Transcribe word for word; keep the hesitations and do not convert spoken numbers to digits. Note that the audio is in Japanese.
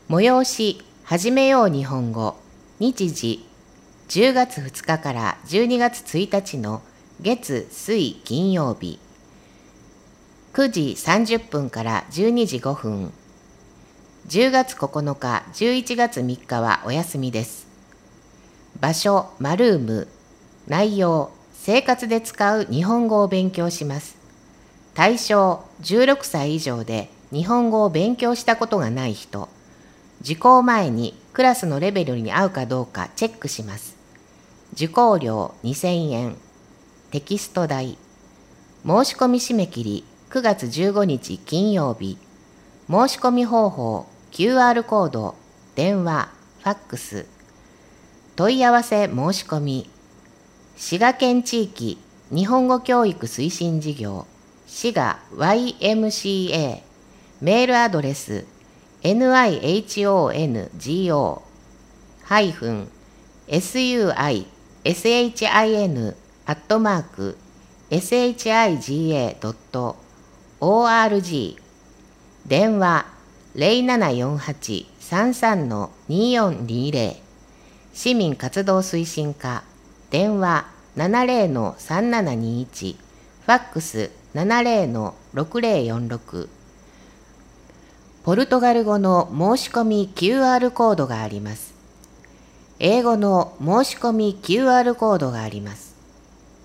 催し始めよう日本語。日時じゅうがつふつかからじゅうにがつついたちの月水金曜日。くじさんじゅっぷんからじゅうにじごふん。じゅうがつここのか、じゅういちがつみっかはお休みです。場所マルーム。内容生活で使う日本語を勉強します。対象じゅうろくさい以上で日本語を勉強したことがない人。受講前にクラスのレベルに合うかどうかチェックします。受講料にせんえん。テキスト代。申し込み締め切りくがつじゅうごにち金曜日。申し込み方法 キューアール コード、電話、ファックス。問い合わせ申し込み。滋賀県地域日本語教育推進事業滋賀 ワイエムシーエー。 メールアドレス ニホンゴ ハイフン スユーアイエスエイチアイエヌ アットマーク シガ ドット オーアールジー。 電話 ゼロななよんはち さんさん によんにゼロ。 市民活動推進課。電話 ななゼロのさんななにいち。ファックス ななゼロのろくゼロよんろく。ポルトガル語の申し込み キューアール コードがあります。英語の申し込み キューアール コードがあります。